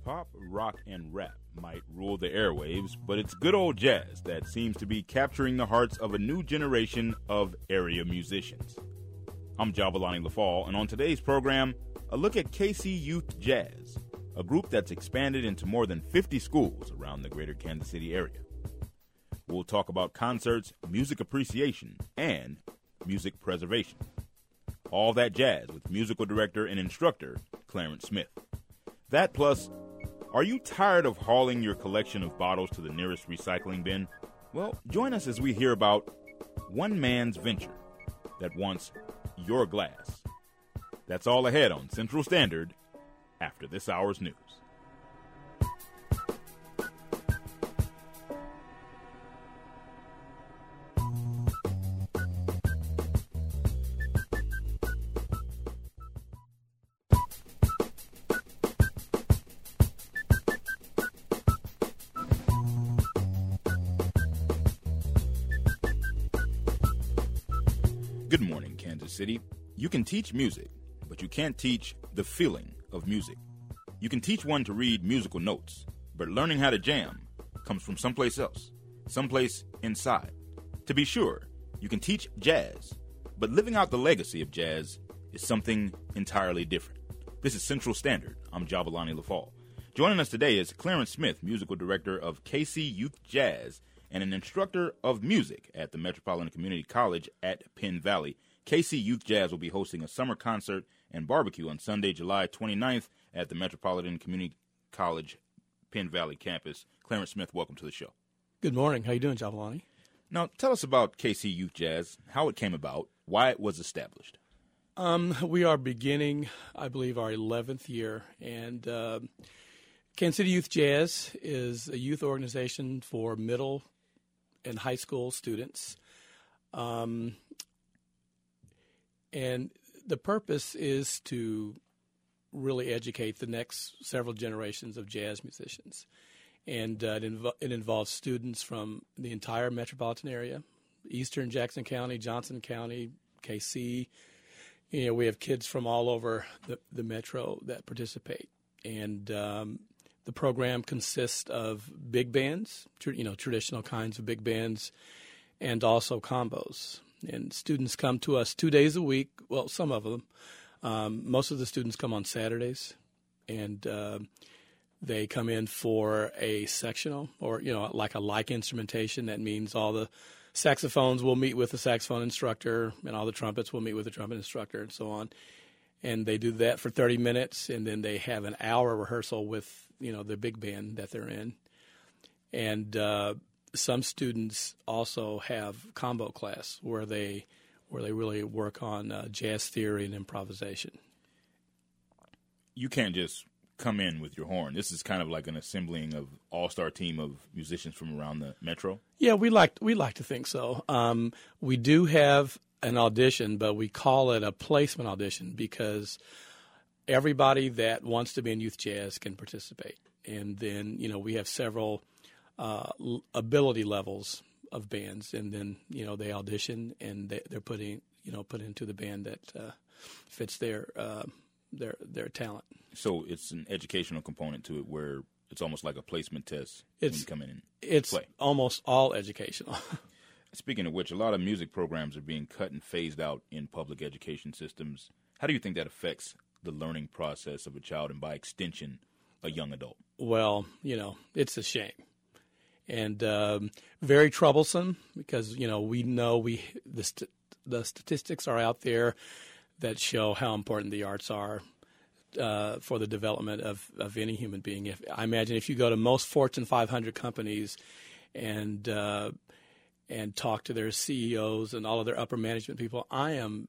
Pop, rock, and rap might rule the airwaves, but it's good old jazz that seems to be capturing the hearts of a new generation of area musicians. I'm Jabalani LaFall, and on today's program, a look at KC Youth Jazz, a group that's expanded into more than 50 schools around the greater Kansas City area. We'll talk about concerts, music appreciation, and music preservation. All that jazz with musical director and instructor Clarence Smith. That plus, are you tired of hauling your collection of bottles to the nearest recycling bin? Well, join us as we hear about one man's venture that wants your glass. That's all ahead on Central Standard after this hour's news. Good morning, Kansas City. You can teach music, but you can't teach the feeling of music. You can teach one to read musical notes, but learning how to jam comes from someplace else, someplace inside. To be sure, you can teach jazz, but living out the legacy of jazz is something entirely different. This is Central Standard. I'm Jabalani LaFall. Joining us today is Clarence Smith, musical director of KC Youth Jazz and an instructor of music at the Metropolitan Community College at Penn Valley. KC Youth Jazz will be hosting a summer concert and barbecue on Sunday, July 29th at the Metropolitan Community College Penn Valley campus. Clarence Smith, welcome to the show. Good morning. How you doing, Jabalani? Now, tell us about KC Youth Jazz, how it came about, why it was established. We are beginning, I believe, our 11th year, and Kansas City Youth Jazz is a youth organization for middle and high school students. And the purpose is to really educate the next several generations of jazz musicians. And it involves students from the entire metropolitan area, eastern Jackson County, Johnson County, KC. You know, we have kids from all over the metro that participate. And the program consists of big bands, traditional kinds of big bands, and also combos. And students come to us 2 days a week. Well, some of them. Most of the students come on Saturdays, and they come in for a sectional or, like instrumentation. That means all the saxophones will meet with the saxophone instructor, and all the trumpets will meet with the trumpet instructor, and so on. And they do that for 30 minutes, and then they have an hour rehearsal with, the big band that they're in. And some students also have combo class where they really work on jazz theory and improvisation. You can't just come in with your horn. This is kind of like an assembling of all-star team of musicians from around the metro. Yeah, we like to think so. We do have an audition, but we call it a placement audition because everybody that wants to be in youth jazz can participate. And then, we have several ability levels of bands, and then, they audition and they're put into the band that fits their talent. So it's an educational component to it where it's almost like a placement test when you come in and it's play. Almost all educational. Speaking of which, a lot of music programs are being cut and phased out in public education systems. How do you think that affects the learning process of a child and, by extension, a young adult? Well, it's a shame and very troublesome because, we know the statistics are out there that show how important the arts are for the development of any human being. I imagine if you go to most Fortune 500 companies and talk to their CEOs and all of their upper management people, I am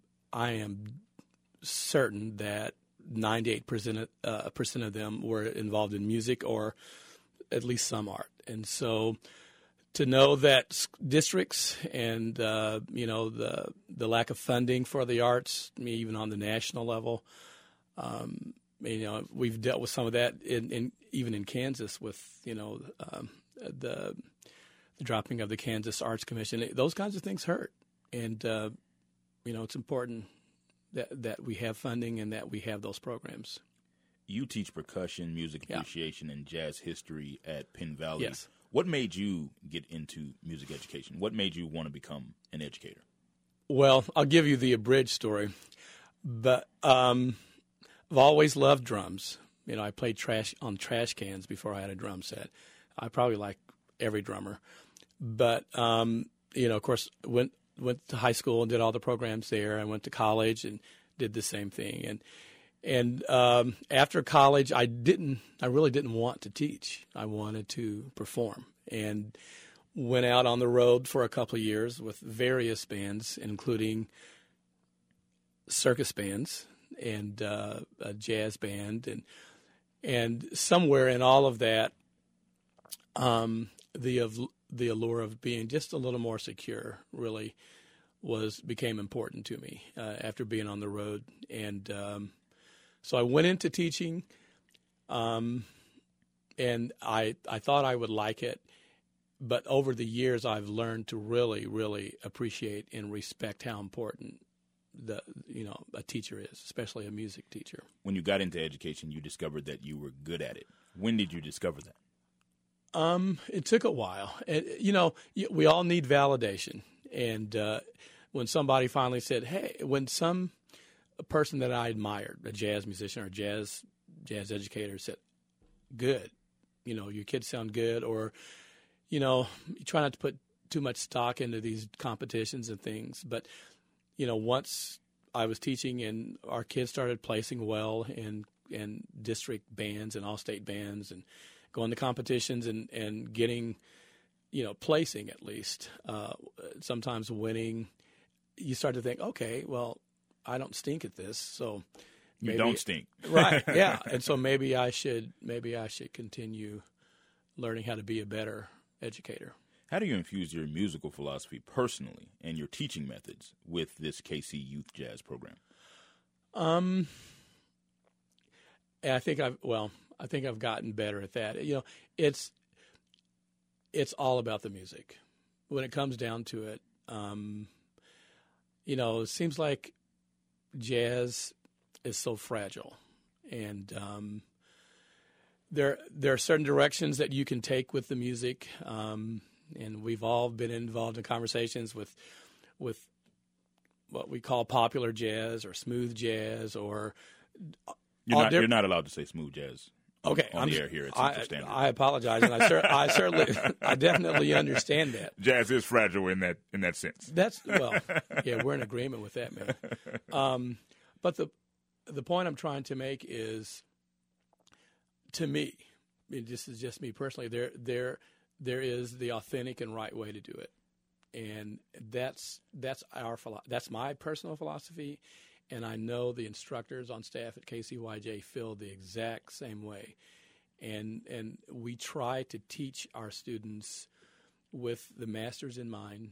certain that 98% of them were involved in music or at least some art. And so to know that districts and the lack of funding for the arts, even on the national level, we've dealt with some of that even in Kansas with the dropping of the Kansas Arts Commission. Those kinds of things hurt, and it's important that we have funding and that we have those programs. You teach percussion, music appreciation, and jazz history at Penn Valley. Yes. What made you get into music education? What made you want to become an educator? Well, I'll give you the abridged story, but I've always loved drums. I played on trash cans before I had a drum set. I probably like every drummer, but of course, went to high school and did all the programs there. I went to college and did the same thing. And after college, I really didn't want to teach. I wanted to perform, and went out on the road for a couple of years with various bands, including circus bands and a jazz band, and somewhere in all of that, the allure of being just a little more secure really became important to me after being on the road. And so I went into teaching, and I thought I would like it. But over the years, I've learned to really, really appreciate and respect how important a teacher is, especially a music teacher. When you got into education, you discovered that you were good at it. When did you discover that? It took a while. We all need validation. And when somebody finally said, "Hey," when a person that I admired, a jazz musician or jazz educator, said, "Good, your kids sound good," or you try not to put too much stock into these competitions and things. But, once I was teaching and our kids started placing well in district bands and all-state bands and going to competitions and getting, placing at least, sometimes winning, you start to think, okay, well, I don't stink at this, so maybe, you don't stink. Right, yeah. And so maybe I should continue learning how to be a better educator. How do you infuse your musical philosophy personally and your teaching methods with this KC Youth Jazz program? And I think I've gotten better at that. It's all about the music. When it comes down to it, it seems like jazz is so fragile, and there are certain directions that you can take with the music, and we've all been involved in conversations with what we call popular jazz or smooth jazz, or you're not allowed to say smooth jazz. Okay, on the air here at Central Standard. I apologize, and I definitely understand that. Jazz is fragile in that sense. We're in agreement with that, man. But the point I'm trying to make is, to me, this is just me personally, there is the authentic and right way to do it, and that's my personal philosophy, and I know the instructors on staff at KCYJ feel the exact same way, and we try to teach our students with the masters in mind,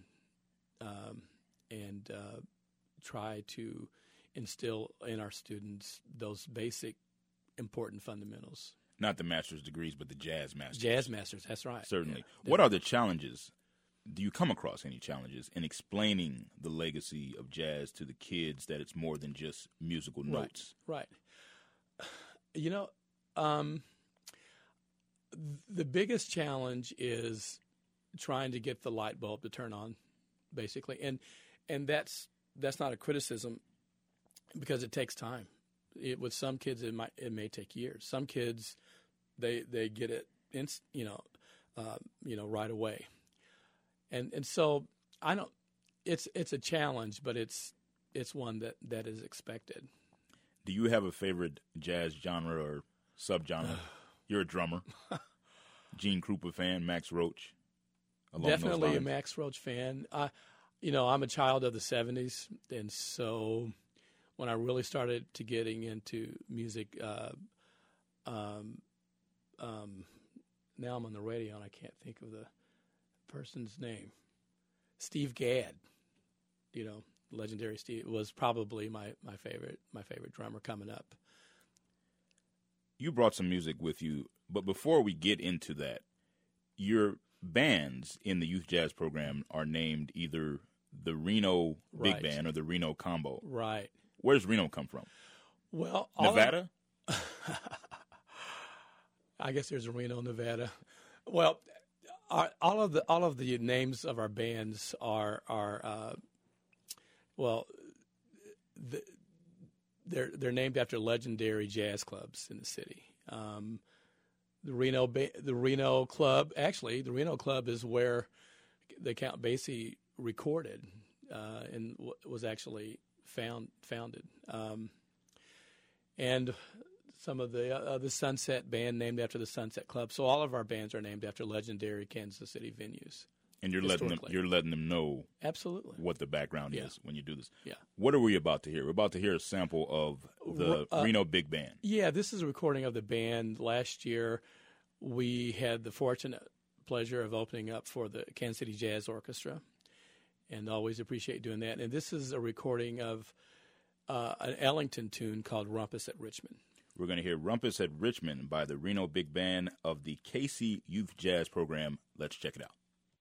and try to instill in our students those basic important fundamentals. Not the master's degrees, but the jazz masters. Jazz masters, that's right. Certainly. Yeah. What are the challenges? Do you come across any challenges in explaining the legacy of jazz to the kids, that it's more than just musical notes? Right. The biggest challenge is trying to get the light bulb to turn on, basically. And that's not a criticism, because it takes time. With some kids, it may take years. Some kids, they get it, right away. And so I don't. It's a challenge, but it's one that is expected. Do you have a favorite jazz genre or subgenre? You're a drummer. Gene Krupa fan, Max Roach. Definitely a Max Roach fan. I'm a child of the 70s, and so when I really started to getting into music, now I'm on the radio and I can't think of the person's name. Steve Gadd, legendary Steve, was probably my favorite drummer coming up. You brought some music with you, but before we get into that, your bands in the youth jazz program are named either the Reno Big Band or the Reno Combo. Right. Where does Reno come from? Well, Nevada? I guess there's Reno, Nevada. Well, all of the names of our bands are they're named after legendary jazz clubs in the city. The Reno Club, actually, the Reno Club is where the Count Basie recorded and was actually founded. And some of the Sunset Band named after the Sunset Club. So all of our bands are named after legendary Kansas City venues. And you're letting them know absolutely what the background is when you do this. Yeah. What are we about to hear? We're about to hear a sample of the Reno Big Band. Yeah, this is a recording of the band. Last year, we had the fortunate pleasure of opening up for the Kansas City Jazz Orchestra, and always appreciate doing that. And this is a recording of an Ellington tune called Rumpus at Richmond. We're going to hear Rumpus at Richmond by the Reno Big Band of the KC Youth Jazz Program. Let's check it out.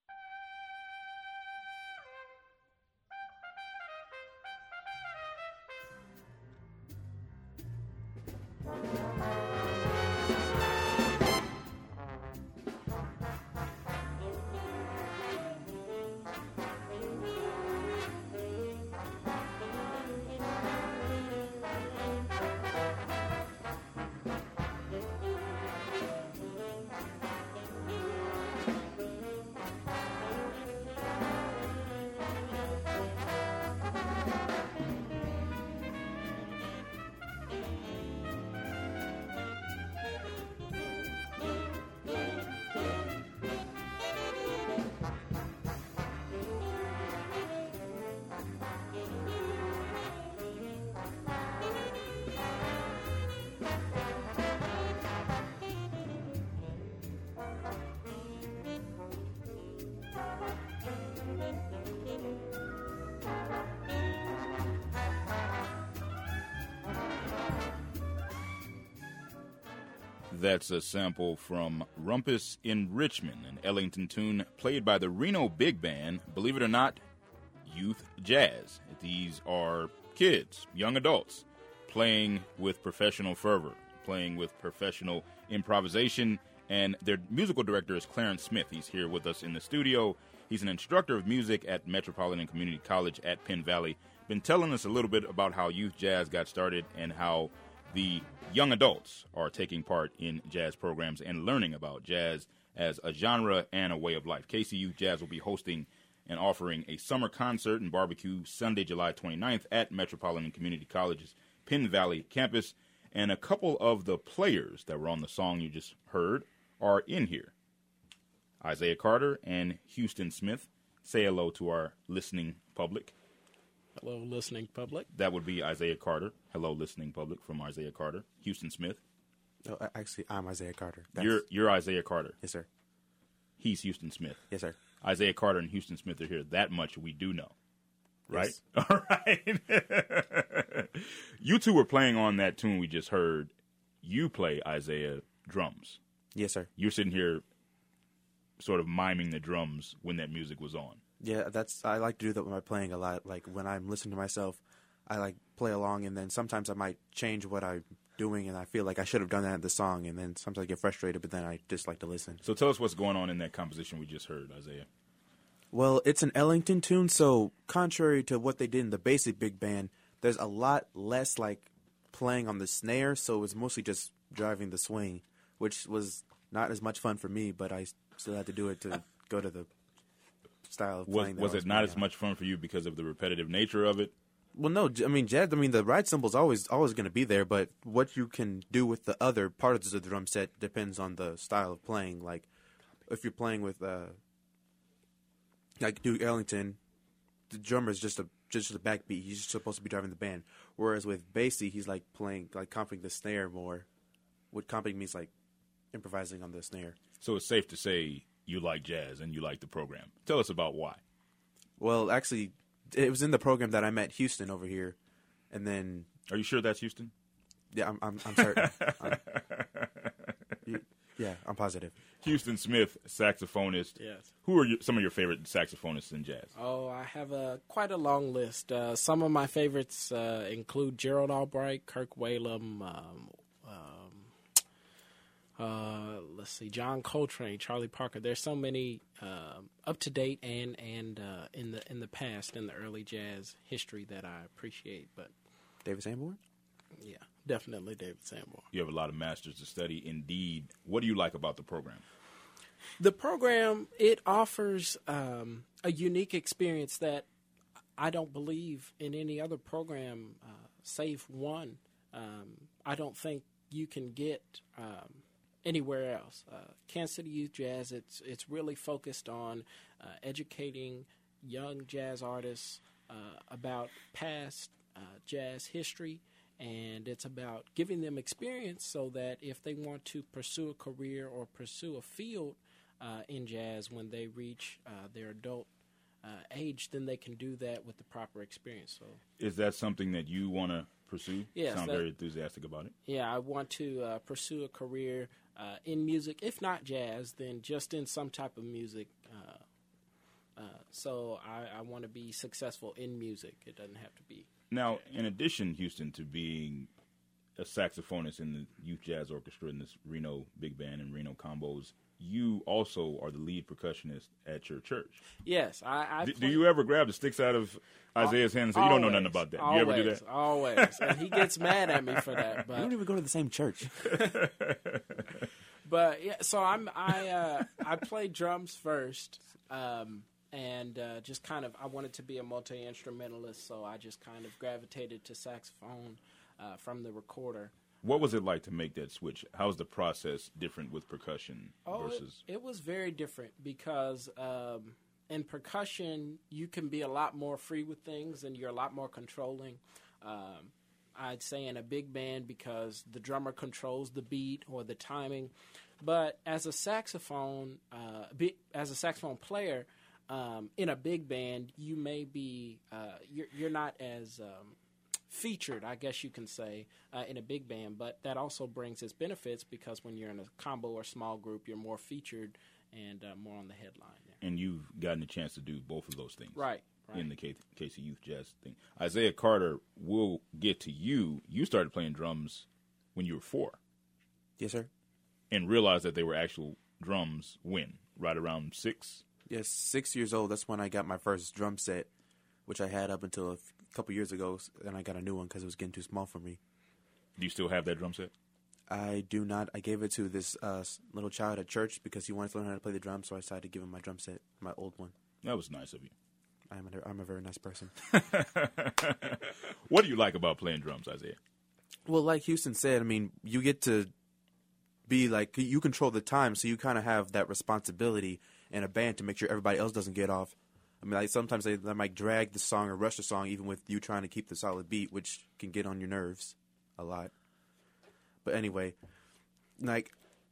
That's a sample from Rumpus in Richmond, an Ellington tune played by the Reno Big Band, believe it or not, youth jazz. These are kids, young adults, playing with professional fervor, playing with professional improvisation, and their musical director is Clarence Smith. He's here with us in the studio. He's an instructor of music at Metropolitan Community College at Penn Valley. Been telling us a little bit about how youth jazz got started and how the young adults are taking part in jazz programs and learning about jazz as a genre and a way of life. KC Youth Jazz will be hosting and offering a summer concert and barbecue Sunday, July 29th at Metropolitan Community College's Penn Valley campus. And a couple of the players that were on the song you just heard are in here. Isaiah Carter and Houston Smith. Say hello to our listening public. Hello, listening public. That would be Isaiah Carter. Hello, listening public, from Isaiah Carter. Houston Smith. No, actually, I'm Isaiah Carter. You're Isaiah Carter. Yes, sir. He's Houston Smith. Yes, sir. Isaiah Carter and Houston Smith are here. That much we do know. Right? Yes. All right. You two were playing on that tune we just heard. You play, Isaiah, drums. Yes, sir. You're sitting here sort of miming the drums when that music was on. Yeah, I like to do that when I'm playing a lot. Like, when I'm listening to myself, I, like, play along, and then sometimes I might change what I'm doing, and I feel like I should have done that in the song, and then sometimes I get frustrated, but then I just like to listen. So tell us what's going on in that composition we just heard, Isaiah. Well, it's an Ellington tune, so contrary to what they did in the basic big band, there's a lot less, like, playing on the snare, so it's mostly just driving the swing, which was not as much fun for me, but I still had to do it to go to the style of playing. Was it not as much fun for you because of the repetitive nature of it? Well, no, I mean, jazz, the ride cymbal's always going to be there, but what you can do with the other parts of the drum set depends on the style of playing. Like, if you're playing with, like Duke Ellington, the drummer is just a backbeat. He's just supposed to be driving the band. Whereas with Basie, he's like playing, like comping the snare more. What comping means, like improvising on the snare. So it's safe to say you like jazz and you like the program. Tell us about why. Well, actually, it was in the program that I met Houston over here, and then. Are you sure that's Houston? Yeah, I'm certain. Yeah, I'm positive. Houston Smith, saxophonist. Yes. Who are some of your favorite saxophonists in jazz? Oh, I have quite a long list. Some of my favorites include Gerald Albright, Kirk Whalum, let's see, John Coltrane, Charlie Parker. There's so many up to date and in the past, in the early jazz history that I appreciate. But David Sanborn? yeah, definitely David Sanborn. You have a lot of masters to study. Indeed. What do you like about the program? The program, it offers a unique experience that I don't believe in any other program, save one. I don't think you can get anywhere else. Kansas City Youth Jazz, it's really focused on educating young jazz artists about past jazz history, and it's about giving them experience so that if they want to pursue a career or pursue a field in jazz when they reach their adult age, then they can do that with the proper experience. So, Is that something that you want to pursue? Yes, Sound very enthusiastic about it. yeah, I want to pursue a career in music, if not jazz, then just in some type of music. So I want to be successful in music. It doesn't have to be. Now, in addition, Houston, to being a saxophonist in the Youth Jazz Orchestra in this Reno Big Band and Reno Combos, you also are the lead percussionist at your church. Yes, I Do you ever grab the sticks out of Isaiah's hand and say, you don't know nothing about that? You ever do that? Always. And he gets mad at me for that. We don't even go to the same church. But yeah, so I played drums first, and just kind of I wanted to be a multi-instrumentalist, so I just kind of gravitated to saxophone from the recorder. What was it like to make that switch? How's the process different with percussion versus? It was very different because in percussion you can be a lot more free with things and you're a lot more controlling. I'd say in a big band because the drummer controls the beat or the timing, but as a saxophone player in a big band, you may be you're not as featured, I guess you can say, in a big band, but that also brings its benefits because when you're in a combo or small group, you're more featured and more on the headline there. And you've gotten a chance to do both of those things. Right. In the KC Youth Jazz thing. Isaiah Carter, we'll get to you. You started playing drums when you were 4. Yes, sir. And realized that they were actual drums when? Right around 6? Yes, 6 years old. That's when I got my first drum set, which I had up until a couple years ago, and I got a new one because it was getting too small for me. Do you still have that drum set? I do not. I gave it to this little child at church because he wanted to learn how to play the drums, so I decided to give him my drum set, my old one. That was nice of you. I'm a very nice person. What do you like about playing drums, Isaiah? Well, like Houston said, I mean, you get to be like, you control the time, so you kind of have that responsibility in a band to make sure everybody else doesn't get off. I mean, like sometimes they might drag the song or rush the song, even with you trying to keep the solid beat, which can get on your nerves a lot. But anyway, like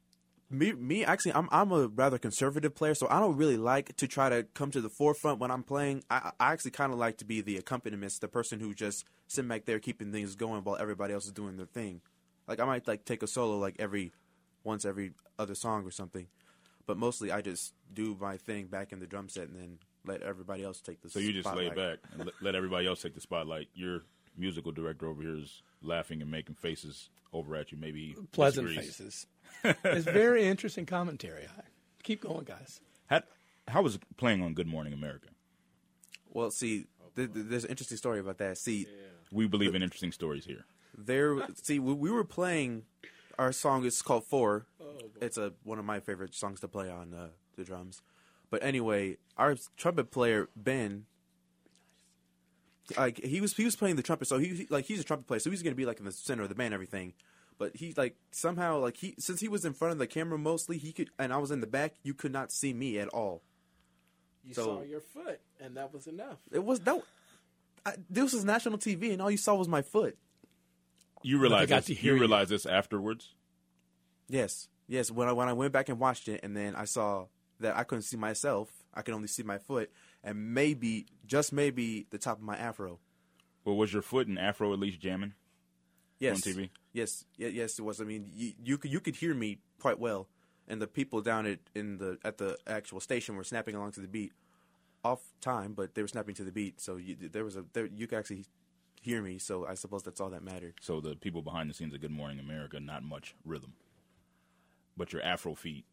me actually, I'm a rather conservative player, so I don't really like to try to come to the forefront when I'm playing. I actually kind of like to be the accompanist, the person who just sitting back there keeping things going while everybody else is doing their thing. Like I might like take a solo like every other song or something, but mostly I just do my thing back in the drum set and then let everybody else take the spotlight. So you just lay back and let everybody else take the spotlight. Your musical director over here is laughing and making faces over at you. Maybe pleasant disagrees. faces. It's very interesting commentary. Keep going, guys. How was playing on Good Morning America? Well, see, there's an interesting story about that. See, We believe in interesting stories here. we were playing. Our song is called 4. It's one of my favorite songs to play on the drums. But anyway, our trumpet player Ben, like he was playing the trumpet, so he's a trumpet player, so he's gonna be like in the center of the band, and everything. But he like somehow like since he was in front of the camera mostly, he could, and I was in the back, you could not see me at all. You saw your foot, and that was enough. It was this was national TV, and all you saw was my foot. You realize this afterwards? Yes. When I went back and watched it, and then I saw that I couldn't see myself. I could only see my foot, and maybe, just maybe, the top of my afro. Well, was your foot and afro at least jamming? Yes. On TV? Yes, it was. I mean, you could hear me quite well, and the people down at the actual station were snapping along to the beat, off time, but they were snapping to the beat. So you could actually hear me. So I suppose that's all that mattered. So the people behind the scenes of Good Morning America, not much rhythm, but your afro feet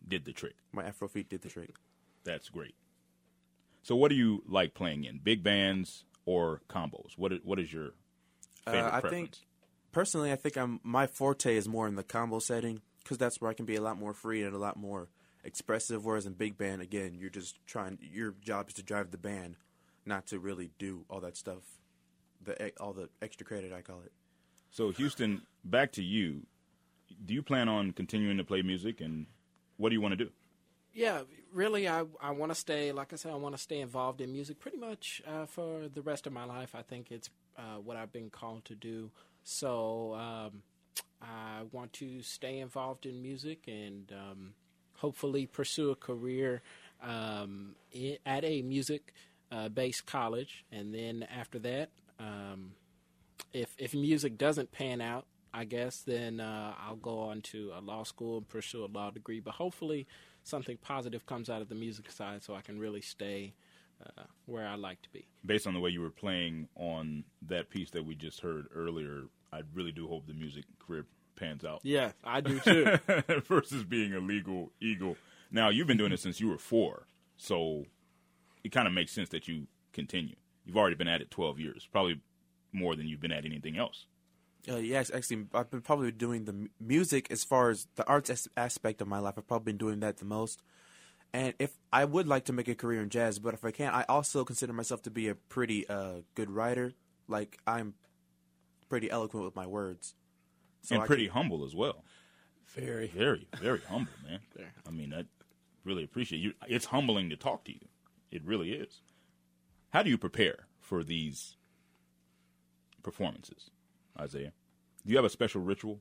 did the trick. My Afrobeat did the trick. That's great. So what do you like playing in? Big bands or combos? What is your favorite preference? Personally, I think my forte is more in the combo setting because that's where I can be a lot more free and a lot more expressive. Whereas in big band, again, you're just your job is to drive the band, not to really do all that stuff, all the extra credit, I call it. So Houston, back to you. Do you plan on continuing to play music, and what do you want to do? Yeah, really, I want to stay, like I said, I want to stay involved in music pretty much for the rest of my life. I think it's what I've been called to do. So I want to stay involved in music and hopefully pursue a career at a music-based college. And then after that, if music doesn't pan out, I guess, then I'll go on to a law school and pursue a law degree. But hopefully something positive comes out of the music side so I can really stay where I like to be. Based on the way you were playing on that piece that we just heard earlier, I really do hope the music career pans out. Yeah, I do too. Versus being a legal eagle. Now, you've been doing it since you were 4, so it kind of makes sense that you continue. You've already been at it 12 years, probably more than you've been at anything else. Yes, actually, I've been probably doing the music as far as the arts aspect of my life. I've probably been doing that the most. And if I would like to make a career in jazz, but if I can't, I also consider myself to be a pretty good writer. Like, I'm pretty eloquent with my words. So and pretty humble as well. Very. Very, very humble, man. I mean, I really appreciate you. It's humbling to talk to you. It really is. How do you prepare for these performances, Isaiah? Do you have a special ritual?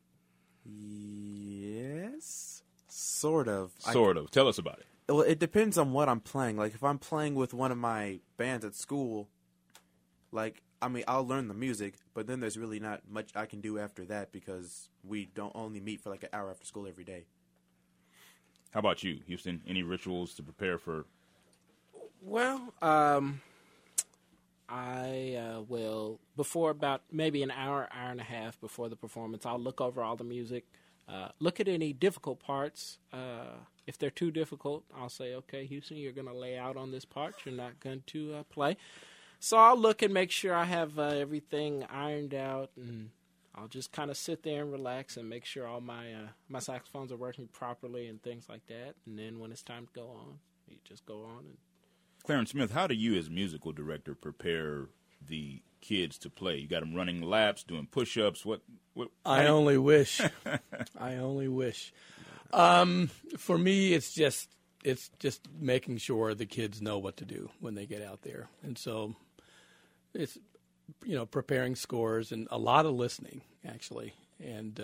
Yes, sort of. Sort of. Tell us about it. Well, it depends on what I'm playing. Like, if I'm playing with one of my bands at school, I'll learn the music, but then there's really not much I can do after that because we don't only meet for like an hour after school every day. How about you, Houston? Any rituals to prepare for? Well, I will, before about maybe an hour and a half before the performance, I'll look over all the music, look at any difficult parts. If they're too difficult, I'll say, okay, Houston, you're going to lay out on this part. You're not going to play. So I'll look and make sure I have everything ironed out, and I'll just kind of sit there and relax and make sure all my saxophones are working properly and things like that. And then when it's time to go on, you just go on. And Clarence Smith, how do you as musical director prepare the kids to play? You got them running laps, doing push-ups. What I only wish. I only wish. For me, it's just making sure the kids know what to do when they get out there. And so it's, preparing scores and a lot of listening, actually. And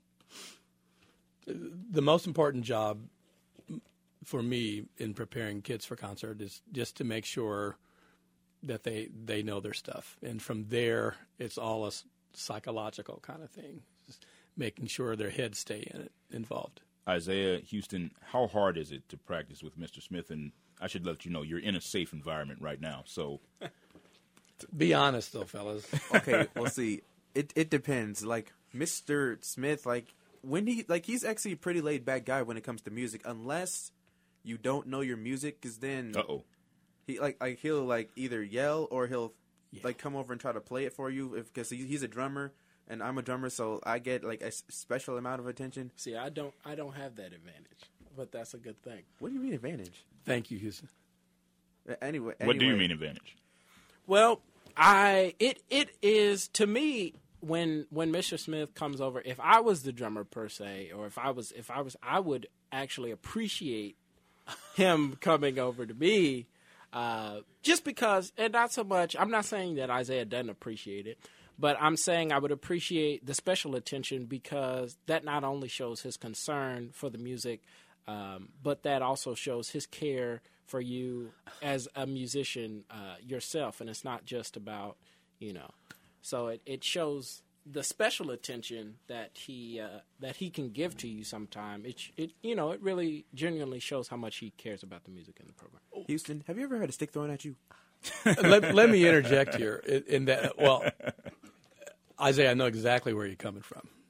the most important job for me in preparing kids for concert is just to make sure that they know their stuff. And from there, it's all a psychological kind of thing, just making sure their heads stay involved. Isaiah, Houston, how hard is it to practice with Mr. Smith? And I should let you know you're in a safe environment right now. So, be honest, though, fellas. Okay, well, see, it depends. Like Mr. Smith, he's actually a pretty laid back guy when it comes to music, unless you don't know your music, because then he'll either yell or he'll come over and try to play it for you because he's a drummer. And I'm a drummer, so I get a special amount of attention. See, I don't have that advantage, but that's a good thing. What do you mean advantage? Thank you, Houston. Anyway, what do you mean advantage? Well, it is to me when Mr. Smith comes over. If I was the drummer per se, or if I was, I would actually appreciate him coming over to me, just because, and not so much. I'm not saying that Isaiah doesn't appreciate it. But I'm saying I would appreciate the special attention because that not only shows his concern for the music, but that also shows his care for you as a musician yourself. And it's not just about, So it shows the special attention that he can give to you sometime. It really genuinely shows how much he cares about the music in the program. Houston, have you ever had a stick thrown at you? let me interject here in that. Well, Isaiah, I know exactly where you're coming from,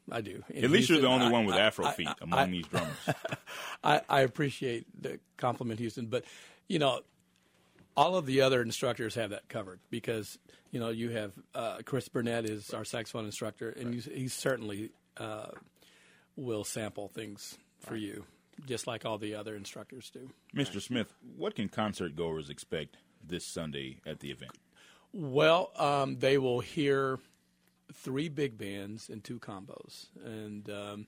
I do. In At least you're the Houston, only one with Afro feet among these drummers. I appreciate the compliment, Houston, but all of the other instructors have that covered because you have Chris Burnett is our saxophone instructor, and he certainly will sample things for you, just like all the other instructors do. Mr. Smith, what can concert goers expect this Sunday at the event? Well, they will hear 3 big bands and 2 combos, and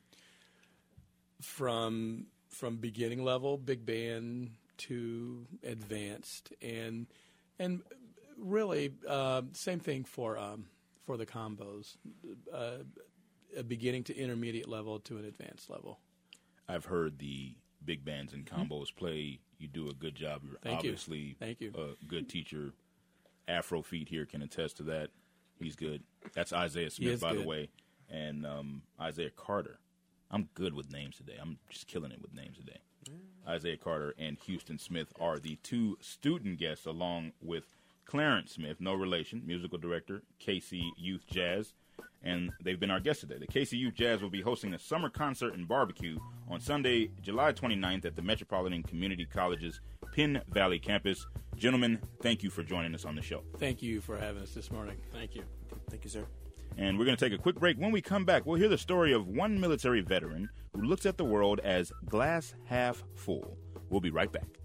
from beginning level big band to advanced, and really same thing for the combos, a beginning to intermediate level to an advanced level. I've heard the big bands and combos play. You do a good job. You're obviously Thank you. A good teacher. Afro Feet here can attest to that. He's good. That's Isaiah Smith, by the way, and Isaiah Carter. I'm good with names today. I'm just killing it with names today. Isaiah Carter and Houston Smith are the 2 student guests, along with Clarence Smith, no relation, musical director, KC Youth Jazz, and they've been our guests today. The KC Youth Jazz will be hosting a summer concert and barbecue on Sunday, July 29th at the Metropolitan Community College's Penn Valley campus. Gentlemen, thank you for joining us on the show. Thank you for having us this morning. Thank you. Thank you, sir. And we're going to take a quick break. When we come back, we'll hear the story of one military veteran who looks at the world as glass half full. We'll be right back.